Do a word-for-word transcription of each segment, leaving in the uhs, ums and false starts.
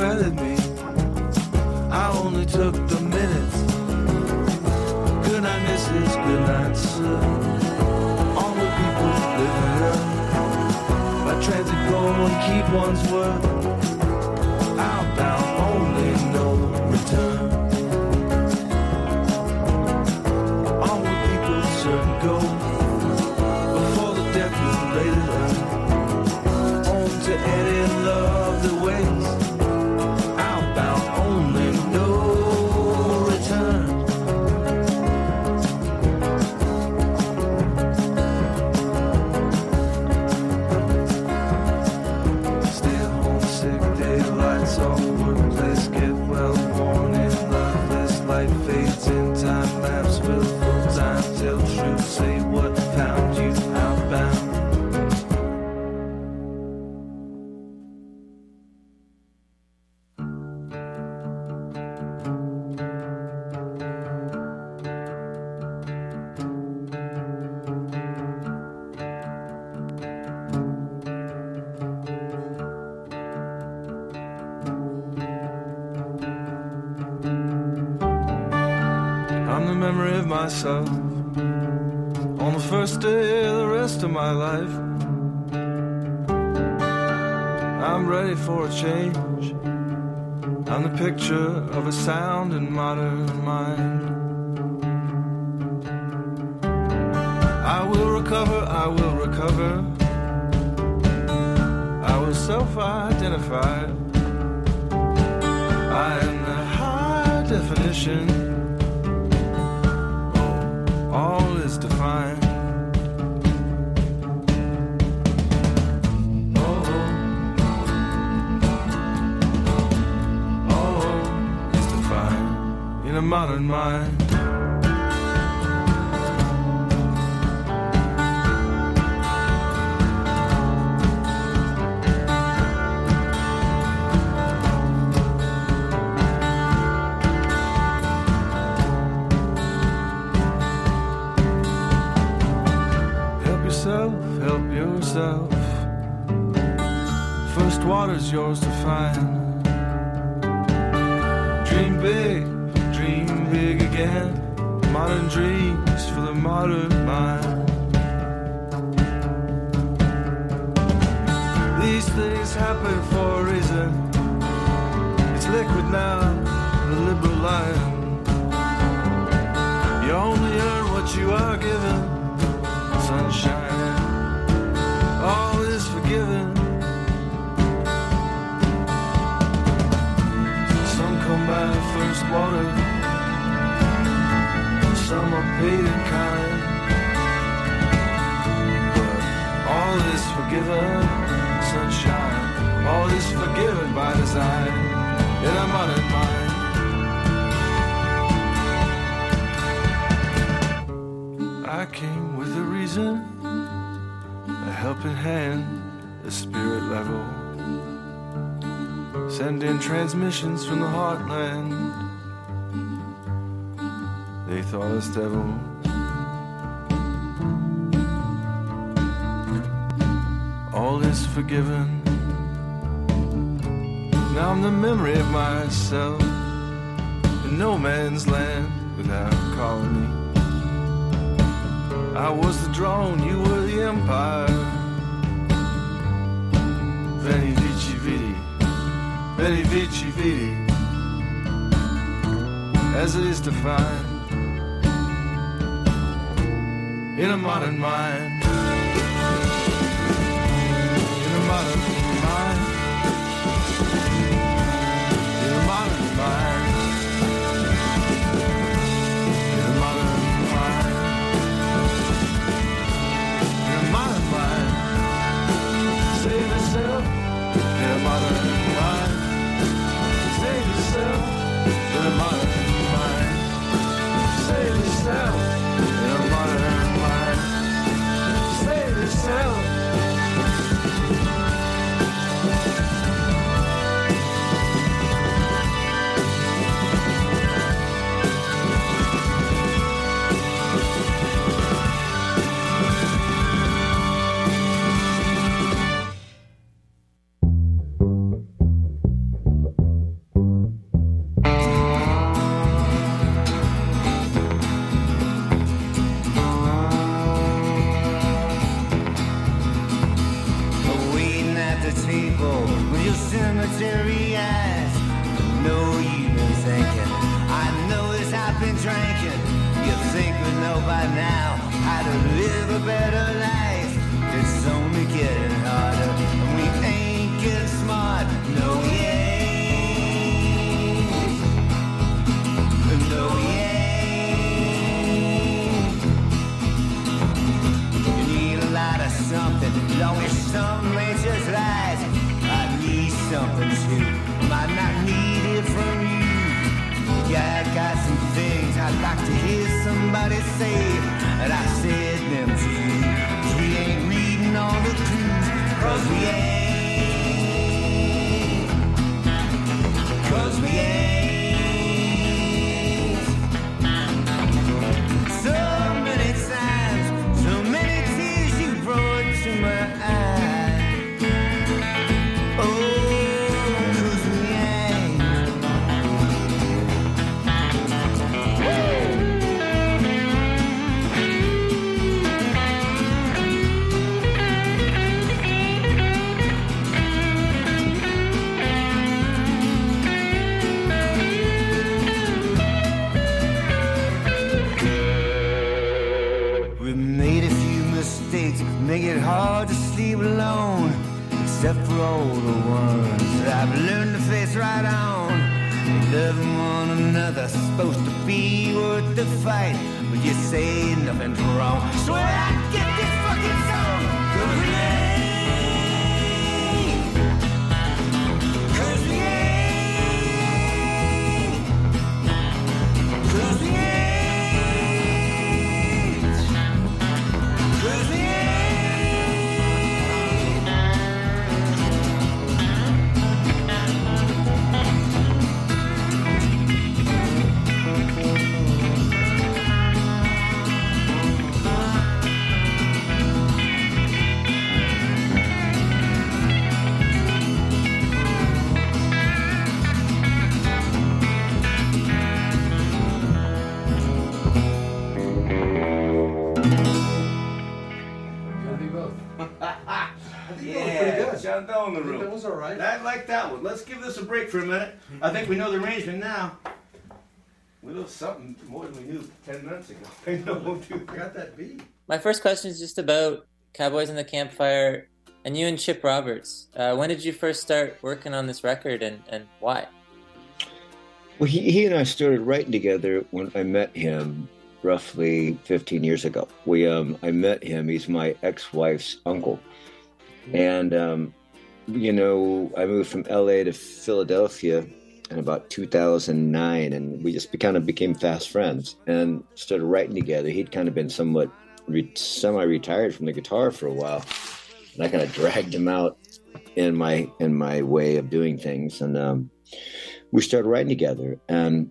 credit me. I only took the minutes. Good night, missus, good night, sir. All the people living here. By transit go and keep one's word. Outbound only, no return. Onward people certain go. Before the death is later done. Home to Eddie, love the ways. Outbound only, no return. Still homesick, daylights off, workplace, get well worn in life. This light fades in time lapse, will full time tell truth, say what found you outbound. I'm the memory of myself on the first day of the rest of my life. I'm ready for a change. I'm the picture of a sound and modern mind. I will recover, I will recover. I will self-identify. I am the high definition. All is defined. Oh, oh, is defined in a modern mind. Help yourself. First water's yours to find. Dream big, dream big again. Modern dreams for the modern mind. These things happen for a reason. It's liquid now, the liberal life. You only earn what you are given. Sunshine, all is forgiven. Some come by first water, some are paid in kind. But all is forgiven, sunshine. All is forgiven by design in a modern mind. I came with a reason, a helping hand, a spirit level. Send in transmissions from the heartland. They thought us devils. All is forgiven. Now I'm the memory of myself in no man's land without colony. I was the drone, you were the empire. Veni vici vidi, veni vici vidi, as it is defined in a modern mind. In a modern mind. In a modern mind. Save yourself in a modern mind. Save yourself in a modern mind. Save yourself in a modern mind. Save yourself. know by now how to live a better life. It's only getting harder, and we ain't getting smart. No, we ain't. No, we ain't. You need a lot of something, always something ain't just right. I need something too, might not need it from you. Yeah, I got some things I'd like to hear somebody say, and I said them to you. We ain't reading all the clues, cause we ain't. Cause we ain't. So many times, so many tears you brought to my eyes. Oh, cause we ain't. Make it hard to sleep alone, except for all the ones that I've learned to face right on. Loving one another, supposed to be worth the fight, but you say nothing's wrong. So I get this fucking song, cause we ain't. Cause we ain't. Cause we ain't. Cause we ain't. John Bell in the room. That was all right. I like that one. Let's give this a break for a minute. I think we know the arrangement now. We know something more than we knew ten minutes ago. I know we'll do. I got that beat. My first question is just about Cowboys in the Campfire and you and Chip Roberts. Uh, when did you first start working on this record, and, and why? Well, he, he and I started writing together when I met him roughly fifteen years ago. We um, I met him. He's my ex-wife's uncle. And, um, you know, I moved from L A to Philadelphia in about two thousand nine, and we just kind of became fast friends and started writing together. He'd kind of been somewhat re- semi-retired from the guitar for a while, and I kind of dragged him out in my in my way of doing things, and um, we started writing together. And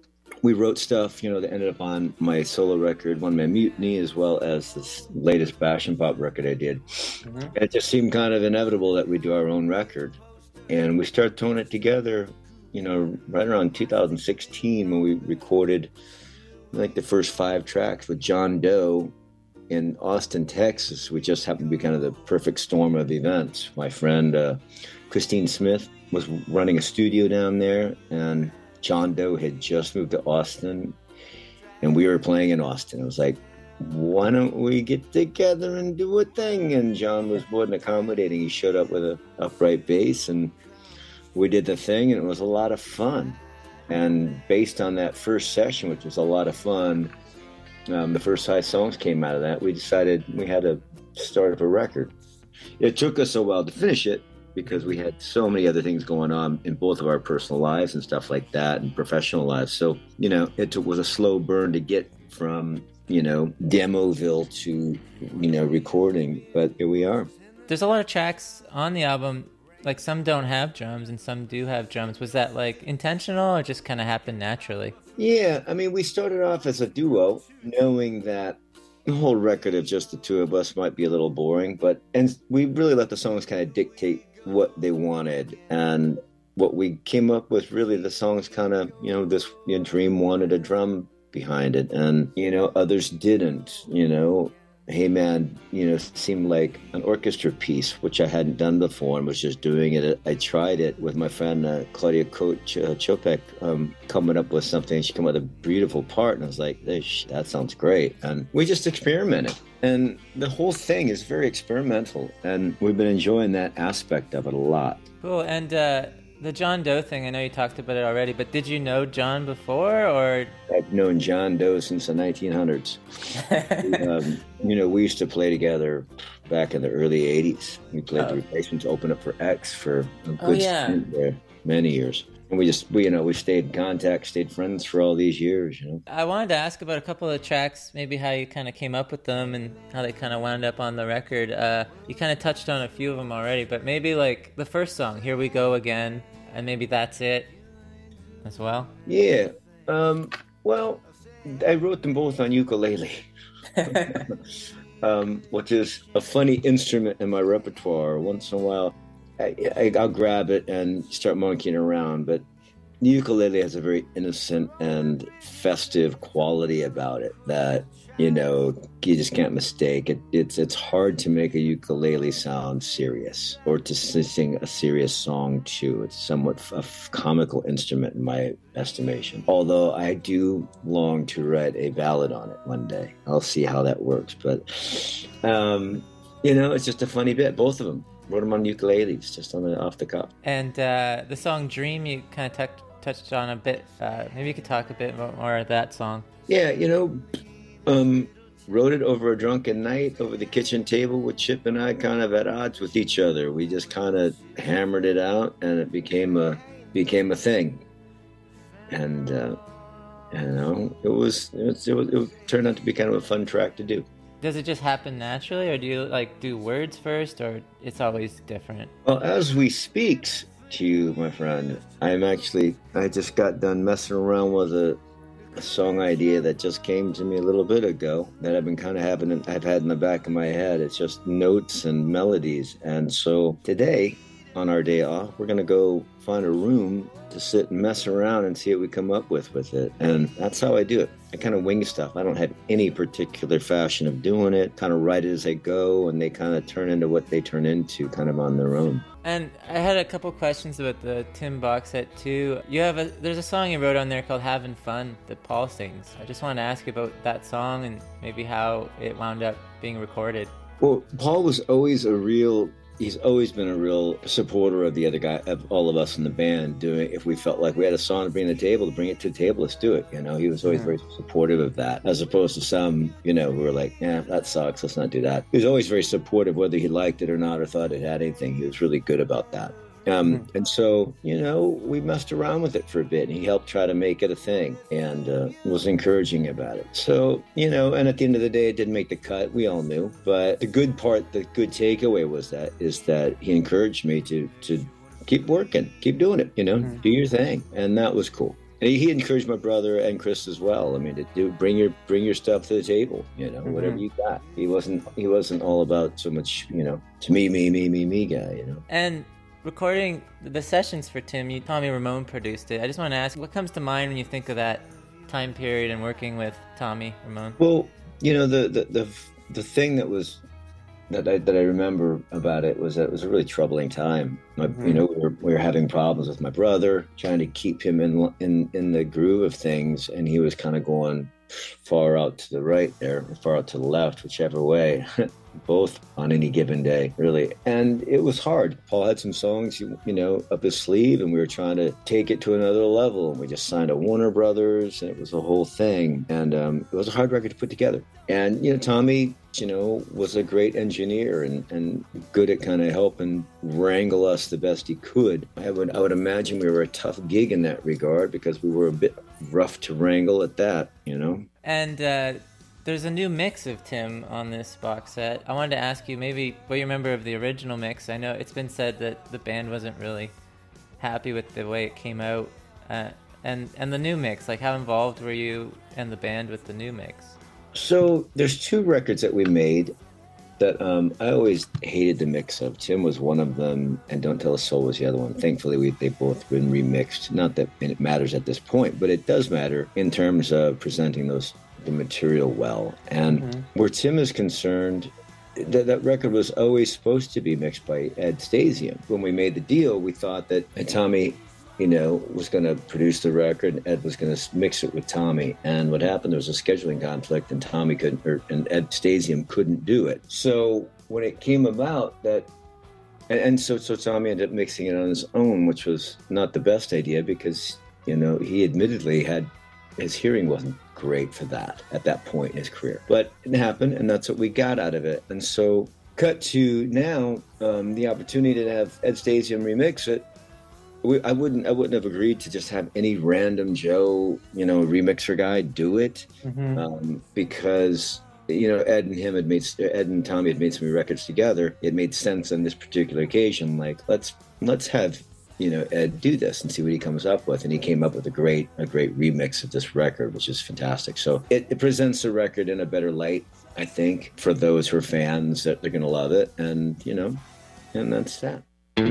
we wrote stuff, you know, that ended up on my solo record, One Man Mutiny, as well as this latest Bash and Pop record I did. Mm-hmm. It just seemed kind of inevitable that we do our own record. And we started throwing it together, you know, right around two thousand sixteen when we recorded, like, the first five tracks with John Doe in Austin, Texas, which just happened to be kind of the perfect storm of events. My friend uh, Christine Smith was running a studio down there, and John Doe had just moved to Austin, and we were playing in Austin. I was like, why don't we get together and do a thing? And John was more than accommodating. He showed up with an upright bass, and we did the thing, and it was a lot of fun. And based on that first session, which was a lot of fun, um, the first five songs came out of that. We decided we had to start up a record. It took us a while to finish it, because we had so many other things going on in both of our personal lives and stuff like that, and professional lives. So, you know, it took, was a slow burn to get from, you know, Demoville to, you know, recording. But here we are. There's a lot of tracks on the album, like some don't have drums and some do have drums. Was that like intentional or just kind of happened naturally? Yeah, I mean, we started off as a duo, knowing that the whole record of just the two of us might be a little boring, but, and we really let the songs kind of dictate what they wanted. And what we came up with, really, the songs kind of, you know, this, you know, Dream wanted a drum behind it, and, you know, others didn't, you know, Hey Man, you know, seemed like an orchestra piece, which I hadn't done before and was just doing it. I tried it with my friend uh, Claudia Coach, uh, Chopek, um, coming up with something. She came up with a beautiful part, and I was like, that sounds great. And we just experimented. And the whole thing is very experimental, and we've been enjoying that aspect of it a lot. Cool. And uh, the John Doe thing, I know you talked about it already, but did you know John before, or? I've known John Doe since the nineteen hundreds. um, you know, we used to play together back in the early eighties. We played oh. the Replacements, open up for X for a good oh, yeah. stint there, many years. And we just, we, you know, we stayed in contact, stayed friends for all these years, you know. I wanted to ask about a couple of tracks, maybe how you kind of came up with them and how they kind of wound up on the record. Uh, you kind of touched on a few of them already, but maybe like the first song, Here We Go Again, and maybe That's It as well. Yeah. Um, well, I wrote them both on ukulele, um, which is a funny instrument in my repertoire. Once in a while, I, I, I'll grab it and start monkeying around, but the ukulele has a very innocent and festive quality about it that, you know, you just can't mistake. It, it's it's hard to make a ukulele sound serious or to sing a serious song too. It's somewhat a comical instrument in my estimation. Although I do long to write a ballad on it one day. I'll see how that works. But, um, you know, it's just a funny bit, both of them. Wrote them on ukuleles, just on the off the cuff. And uh, the song "Dream" you kind of t- touched on a bit. Uh, maybe you could talk a bit more of that song. Yeah, you know, um, wrote it over a drunken night over the kitchen table with Chip and I, kind of at odds with each other. We just kind of hammered it out, and it became a became a thing. And uh, you know, it was it, was, it was it turned out to be kind of a fun track to do. Does it just happen naturally, or do you like do words first, or it's always different? Well, as we speak to you, my friend, I'm actually, I just got done messing around with a, a song idea that just came to me a little bit ago that I've been kind of having, I've had in the back of my head. It's just notes and melodies. And so today, on our day off, we're going to go find a room to sit and mess around and see what we come up with with it. And that's how I do it. I kind of wing stuff. I don't have any particular fashion of doing it. Kind of write it as I go, and they kind of turn into what they turn into kind of on their own. And I had a couple questions about the Tim box set too. You have a, there's a song you wrote on there called Having Fun that Paul sings. I just wanted to ask you about that song and maybe how it wound up being recorded. Well, Paul was always a real... He's always been a real supporter of the other guy, of all of us in the band. Doing, if we felt like we had a song to bring to the table, to bring it to the table, let's do it. You know, he was always yeah. very supportive of that, as opposed to some, you know, who were like, yeah, that sucks, let's not do that. He was always very supportive, whether he liked it or not, or thought it had anything. He was really good about that. Um, mm-hmm. And so, you know, we messed around with it for a bit, and he helped try to make it a thing, and uh, was encouraging about it. So, you know, and at the end of the day, it didn't make the cut. We all knew. But the good part, the good takeaway was that, is that he encouraged me to, to keep working, keep doing it, you know, mm-hmm. do your thing. And that was cool. And he, he encouraged my brother and Chris as well. I mean, to do, bring your, bring your stuff to the table, you know, mm-hmm. whatever you got. He wasn't, he wasn't all about so much, you know, to me, me, me, me, me guy, you know. And recording the sessions for Tim, you, Tommy Ramone produced it. I just want to ask, what comes to mind when you think of that time period and working with Tommy Ramone? Well, you know, the the the, the thing that was that I that I remember about it was that it was a really troubling time. My, mm-hmm. You know, we were we were having problems with my brother, trying to keep him in in in the groove of things, and he was kind of going far out to the right there, far out to the left, whichever way. Both on any given day, really. And it was hard. Paul had some songs, you, you know, up his sleeve, and we were trying to take it to another level. And we just signed a Warner Brothers, and it was a whole thing. And um, it was a hard record to put together. And, you know, Tommy, you know, was a great engineer and, and good at kind of helping wrangle us the best he could. I would, I would imagine we were a tough gig in that regard because we were a bit rough to wrangle at that, you know. And, uh... there's a new mix of Tim on this box set. I wanted to ask you maybe what you remember of the original mix. I know it's been said that the band wasn't really happy with the way it came out. Uh, and, and the new mix, like how involved were you and the band with the new mix? So there's two records that we made that um, I always hated the mix of. Tim was one of them, and Don't Tell a Soul was the other one. Thankfully, we, they've both been remixed. Not that it matters at this point, but it does matter in terms of presenting those the material well. And Mhm. where Tim is concerned, that, that record was always supposed to be mixed by Ed Stasium. When we made the deal, we thought that Tommy, you know, was going to produce the record, and Ed was going to mix it with Tommy. And what happened, there was a scheduling conflict, and Tommy couldn't, or, and Ed Stasium couldn't do it. So when it came about that, and, and so, so Tommy ended up mixing it on his own, which was not the best idea because, you know, he admittedly had, his hearing wasn't great for that at that point in his career. But it happened, and that's what we got out of it. And so cut to now, um, the opportunity to have Ed Stasium remix it. We, I wouldn't I wouldn't have agreed to just have any random Joe, you know, remixer guy do it. Mhm. Um, because, you know, Ed and him had made, Ed and Tommy had made some records together. It made sense on this particular occasion. Like, let's let's have, you know, Ed do this and see what he comes up with. And he came up with a great, a great remix of this record, which is fantastic. So it, it presents the record in a better light, I think, for those who are fans, that they're going to love it. And, you know, and that's that.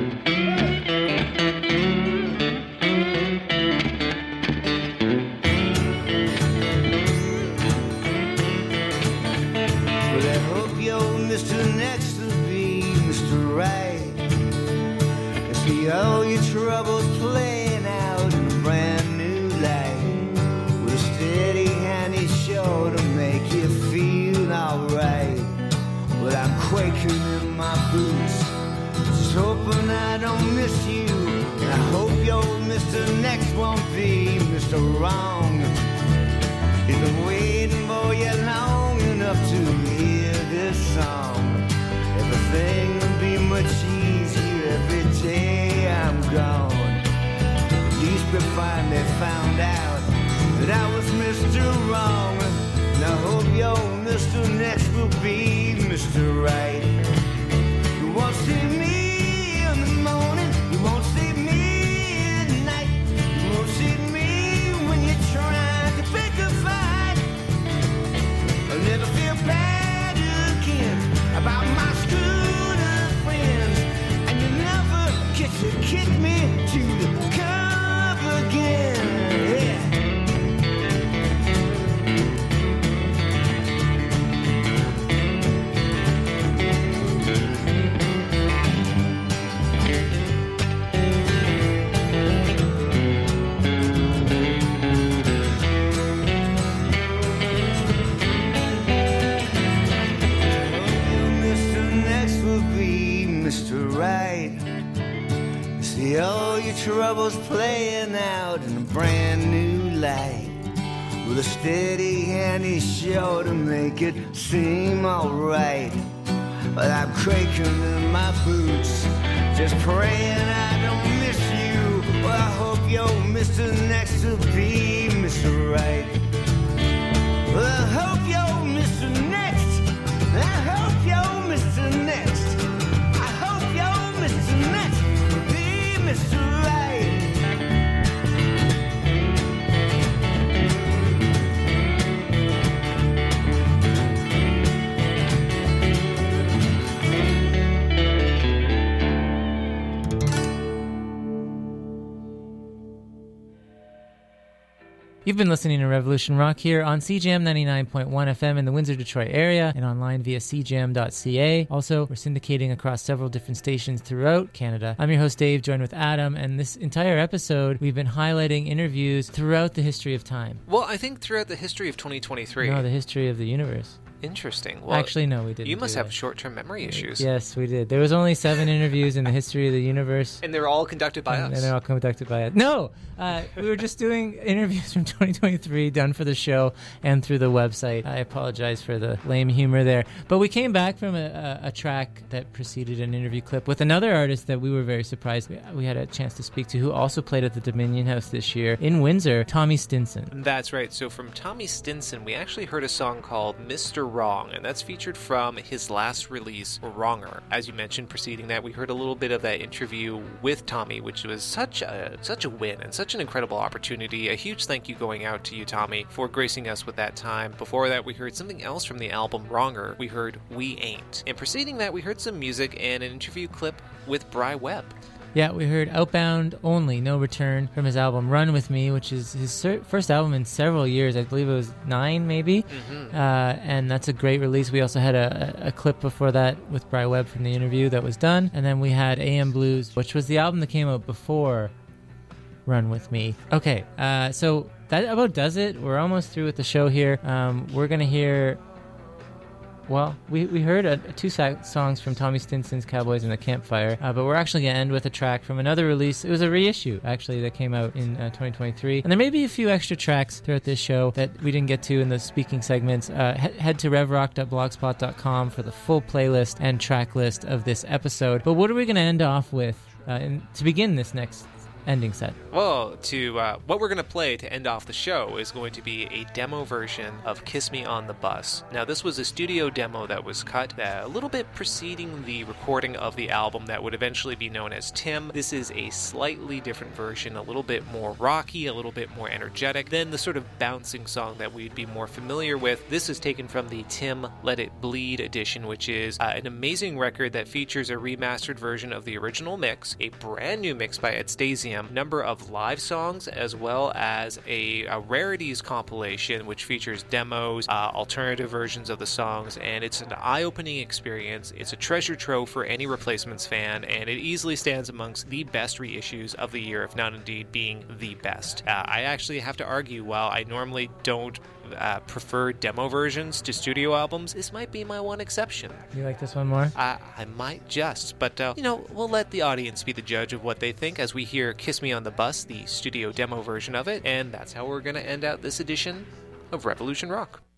Well, I hope you're Mister Next to be Mister Right. I see all your troubles playing out in a brand new light. With a steady hand is sure to make you feel alright. Well, I'm quaking in my boots, just hoping I don't miss you. And I hope your Mister Next won't be Mister Wrong. He's been waiting for you long enough to hear this song. Everything will be much easier every day I'm gone. At least we finally found out that I was Mister Wrong. And I hope your Mister Next will be Mister Right. You won't see me in the morning, you won't see me at night, you won't see me when you're trying to pick a fight. I'll never feel bad again about my screwed up friends, and you never get to kick me to the curb again. Yeah. Mister Next will be Mister Right. See all your troubles playing out in a brand new light. With a steady hand, he's sure to make it seem alright. But I'm quaking in my boots, just praying I don't miss you. Well, I hope your Mister Next will be Mister Right. Well, I hope your Mister Next, I hope your Mister Next, I hope your Mister Next will be Mister Right. You've been listening to Revolution Rock here on C J M ninety-nine point one F M in the Windsor, Detroit area and online via c j m dot c a. Also, we're syndicating across several different stations throughout Canada. I'm your host, Dave, joined with Adam, and this entire episode, we've been highlighting interviews throughout the history of time. Well, I think throughout the history of twenty twenty-three. No, the history of the universe. Interesting. Well, actually, no, we didn't. You must do have that. short-term memory issues. Yes, we did. There was only seven interviews in the history of the universe. And they're all conducted by and, us. And they're all conducted by us. No! Uh, we were just doing interviews from twenty twenty-three done for the show and through the website. I apologize for the lame humor there. But we came back from a, a, a track that preceded an interview clip with another artist that we were very surprised we, we had a chance to speak to, who also played at the Dominion House this year in Windsor, Tommy Stinson. That's right. So from Tommy Stinson, we actually heard a song called Mister Wrong, and that's featured from his last release, Wronger. As you mentioned, preceding that, we heard a little bit of that interview with Tommy, which was such a such a win and such an incredible opportunity. A huge thank you going out to you, Tommy, for gracing us with that time. Before that, we heard something else from the album Wronger. We heard We Ain't. And preceding that, we heard some music and an interview clip with Bry Webb. Yeah, we heard Outbound Only, No Return from his album Run With Me, which is his ser- first album in several years. I believe it was nine, maybe. Mm-hmm. Uh, and that's a great release. We also had a, a clip before that with Bri Webb from the interview that was done. And then we had A M Blues, which was the album that came out before Run With Me. Okay, uh, so that about does it. We're almost through with the show here. Um, we're going to hear... Well, we, we heard a, a two sac- songs from Tommy Stinson's Cowboys in the Campfire, uh, but we're actually going to end with a track from another release. It was a reissue, actually, that came out in uh, twenty twenty-three. And there may be a few extra tracks throughout this show that we didn't get to in the speaking segments. Uh, he- head to rev rock dot blogspot dot com for the full playlist and track list of this episode. But what are we going to end off with uh, in, to begin this next ending set? Well, to uh, what we're going to play to end off the show is going to be a demo version of Kiss Me on the Bus. Now, this was a studio demo that was cut uh, a little bit preceding the recording of the album that would eventually be known as Tim. This is a slightly different version, a little bit more rocky, a little bit more energetic than the sort of bouncing song that we'd be more familiar with. This is taken from the Tim Let It Bleed edition, which is uh, an amazing record that features a remastered version of the original mix, a brand new mix by Ed Stasium, number of live songs, as well as a, a rarities compilation which features demos, uh, alternative versions of the songs, and it's an eye-opening experience. It's a treasure trove for any Replacements fan, and it easily stands amongst the best reissues of the year, if not indeed being the best. Uh, I actually have to argue, while I normally don't Uh, prefer demo versions to studio albums, this might be my one exception. You like this one more? I, I might just, but, uh, you know, we'll let the audience be the judge of what they think as we hear Kiss Me on the Bus, the studio demo version of it, and that's how we're going to end out this edition of Revolution Rock.